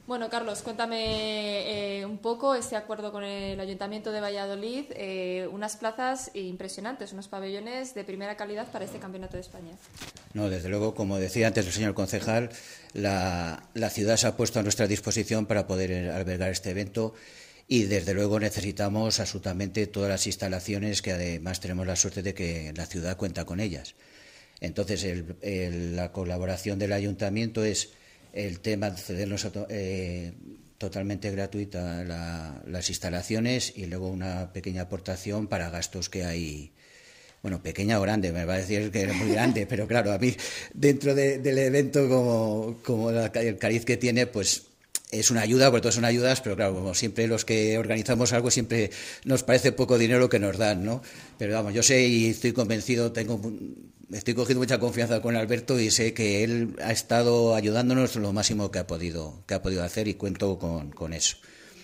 Bueno, Carlos, cuéntame un poco este acuerdo con el Ayuntamiento de Valladolid, unas plazas impresionantes, unos pabellones de primera calidad para este Campeonato de España. No, desde luego, como decía antes el señor concejal, la ciudad se ha puesto a nuestra disposición para poder albergar este evento y desde luego necesitamos absolutamente todas las instalaciones que además tenemos la suerte de que la ciudad cuenta con ellas. Entonces, la colaboración del ayuntamiento es el tema de cedernos totalmente gratuita las instalaciones y luego una pequeña aportación para gastos que hay. Bueno, pequeña o grande, me va a decir que es muy grande, pero claro, a mí dentro del evento como el cariz que tiene, pues es una ayuda, porque todas son ayudas, pero claro, como siempre los que organizamos algo siempre nos parece poco dinero que nos dan, ¿no? Pero vamos, yo sé y estoy convencido, estoy cogiendo mucha confianza con Alberto y sé que él ha estado ayudándonos lo máximo que ha podido hacer y cuento con eso.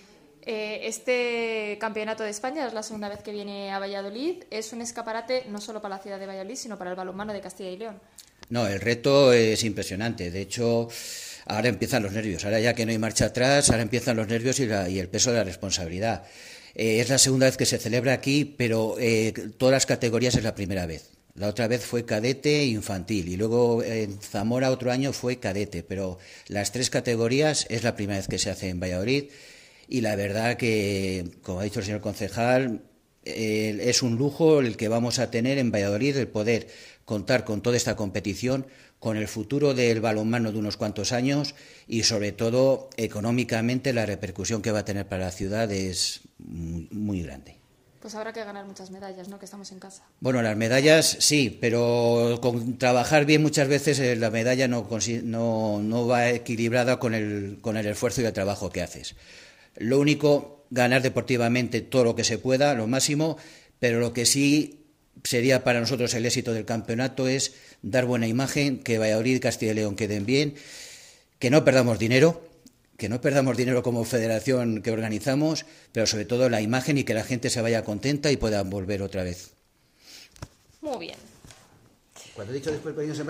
Este Campeonato de España es la segunda vez que viene a Valladolid. Es un escaparate no solo para la ciudad de Valladolid, sino para el balonmano de Castilla y León. No, el reto es impresionante. De hecho, ahora empiezan los nervios. Ahora ya que no hay marcha atrás, ahora empiezan los nervios y el peso de la responsabilidad. Es la segunda vez que se celebra aquí, pero todas las categorías es la primera vez. La otra vez fue cadete e infantil y luego en Zamora otro año fue cadete, pero las tres categorías es la primera vez que se hace en Valladolid y la verdad que, como ha dicho el señor concejal, es un lujo el que vamos a tener en Valladolid, el poder contar con toda esta competición, con el futuro del balonmano de unos cuantos años y sobre todo económicamente la repercusión que va a tener para la ciudad es muy grande. Pues habrá que ganar muchas medallas, ¿no? Que estamos en casa. Bueno, las medallas sí, pero con trabajar bien muchas veces la medalla no va equilibrada con el esfuerzo y el trabajo que haces. Lo único, ganar deportivamente todo lo que se pueda, lo máximo, pero lo que sí sería para nosotros el éxito del campeonato es dar buena imagen, que Valladolid y Castilla y León queden bien, que no perdamos dinero como federación que organizamos, pero sobre todo la imagen y que la gente se vaya contenta y puedan volver otra vez. Muy bien. Cuando he dicho después